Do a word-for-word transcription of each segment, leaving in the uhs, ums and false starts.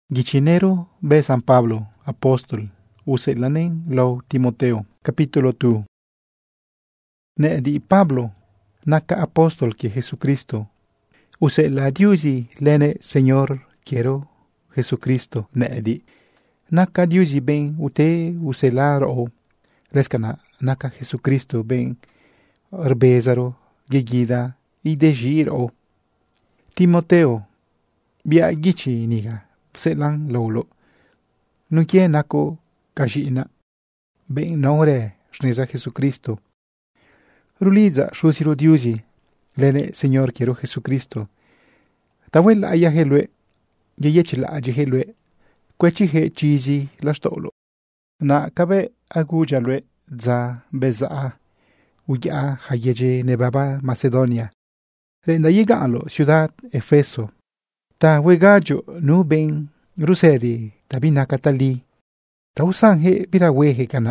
Gichinero be San Pablo, apóstol, use lanen lo Timoteo, capítulo dos. Ne di Pablo, naka apóstol que Jesucristo, use la diusi lene Señor quiero Jesucristo, ne di. Naka diusi ben ute use laro, reskana naka Jesucristo ben rbezaro, gegida, y dejir o. Timoteo, bia gichi niga. Selang lolo. Nukie nako kajina. Ben nore shneza Jesucristo. Ruliza shusiro diusi. Lene Señor quiero Jesucristo. Tawela ayahelwe. Yeyechila ajehelwe. Kwechihe chizi lastolo. Na kabe agujalwe za beza. Uya hayeje nebaba Macedonia. Renda llega alo ciudad Efeso. Ta wegajo nu ben rusedi tabina katali. Ta usan he bira wehe kana.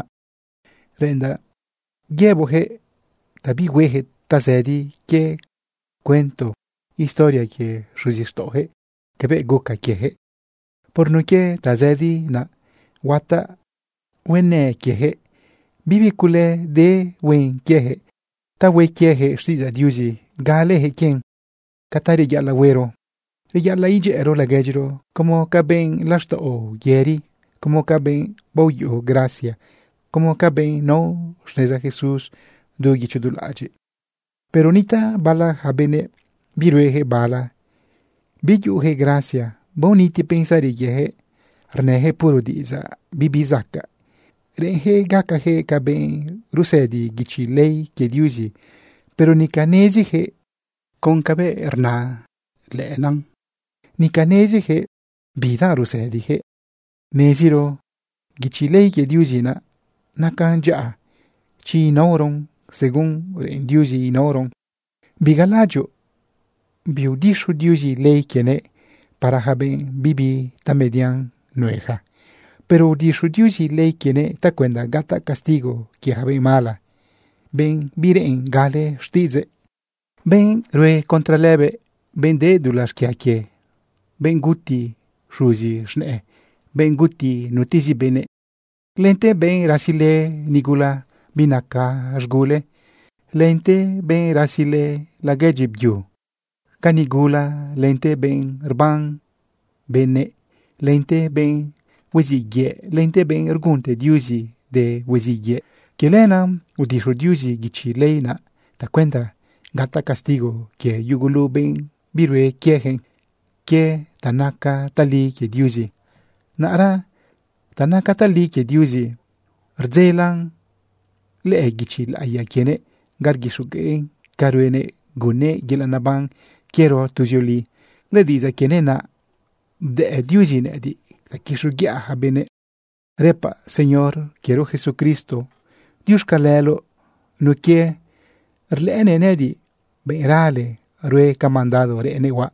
Renda gebo he tabi wehe tazedi ke cuento historia ke ruzisto he kebe goka ke he. Por no ke tazedi na wata wene ke he. Bibi kule de wen ke he. Ta we ke he shiza diuzi gale he ken. Katari ya la wero. Ya la ije ero la gejro, como caben lasta o yeri, como caben boyo gracia, como caben no shneza Jesús do gichudulaje. Pero nita bala habene birueje bala, bijuhe gracia, boniti pensari yehe, rnehe puro diza, bibizaka, renhe gakahe caben rusedi gichilei ke diusi, pero ni canesi he con cabe rna lenang. Ni canesi he bidaru se dije. Neziro gichilei ke diusina nakanja chi noron según en diusi noron. Bigalajo biudishu diusi lei kene para haben bibi tamedian nueja. Pero dishu diusi lei kene ta cuenda gata castigo que habe mala. Ben biren gale stize. Ben rue contralebe ben dedulas que ake. Ben guti ruzi shne. Ben guti notisi bene. Lente ben rasile nigula binaka asgule. Lente ben rasile la gejibju. Kanigula lente ben rban bene. Lente ben wezigye. Lente ben ergunte diusi de wezigye. Kelena udisho diusi gichi leina. Ta cuenta gata castigo que yugulu ben birwe kiehen. Que tanaka tali ke diusi. Nara tanaka tali ke diusi. Rzelang le gichi la ya kene gargishu ge karuene gune gilanabang quiero tujoli. Le diza kene na de diusi ne di kishu gia habene. Repa Señor quiero Jesucristo. Dios kalelo no que rleene nedi beirale rue camandado reene wa.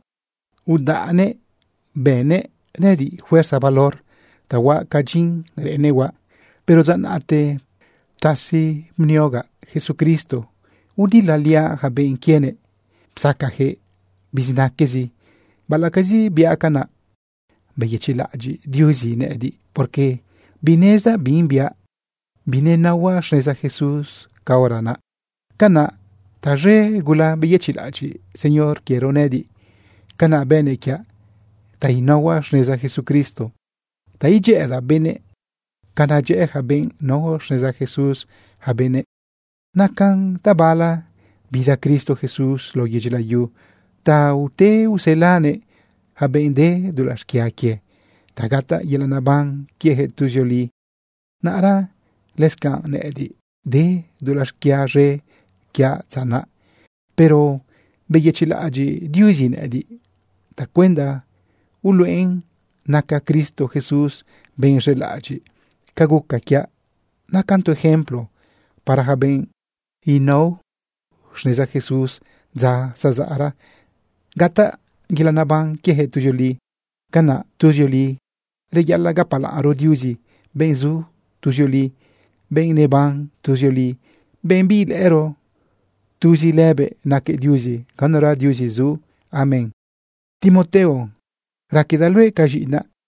Udane bene nedi fuerza valor tawa kajin renewa pero zanate tasi mnioga Jesucristo udilalia haben kiene psakaje biznakezi balakazi biakana beyechilaji diusi nedi porque bineza bimbia binenawa shneza Jesús kaorana kana taje gula beyechilaji Señor quiero nedi kana bene kya tainawa shneza Jesucristo taije eda bene kana je haben no shneza Jesús habene nakan tabala vida Cristo Jesús lo yejla yu ta ute uselane haben de dulas kiake tagata yelanaban kiehe tujoli nara leska nedi de dulas kiare kya tsana pero beyechila aji diusi nedi ta cuenda uluen naka Cristo Jesús ben relaji kaguka kya nakanto ejemplo para haben y no shneza Jesús za sazara gata gilanaban kehe tujoli kana tujoli reyala gapala aro diusi benzu tujoli ben neban tujoli ben bil ero tuzi lebe nake diusi kanora diusi zu amen. Timoteo, rakidalwe kajina,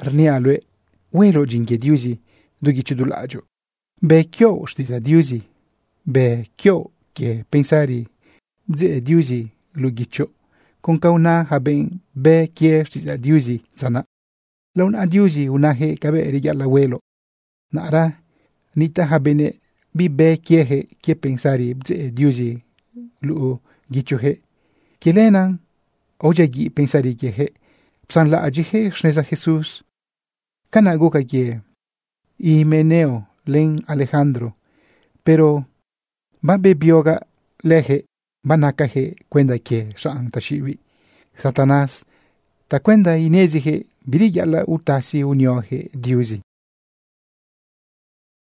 rnia lue welo jinge diusi dugi chudulajo. Be kyo shtiza diusi. Be kyo ke pensari bze diusi lugicho. Con kauna haben be kie shtiza diusi zana. Laun a diusi unahe kabe rigala welo. Nara nita habene bi be kie he kie pensari bze diusi lu gicho he. Kilenan ojagi pensari kie he. Psan la ajihe shneza Jesus. Kana goka kie. Himeneo len Alejandro. Pero ba be bioga leje banakaje kwenda kie shaan tashiwi. Satanás ta kwenda inezihe biriyala utasi unyohe diusi.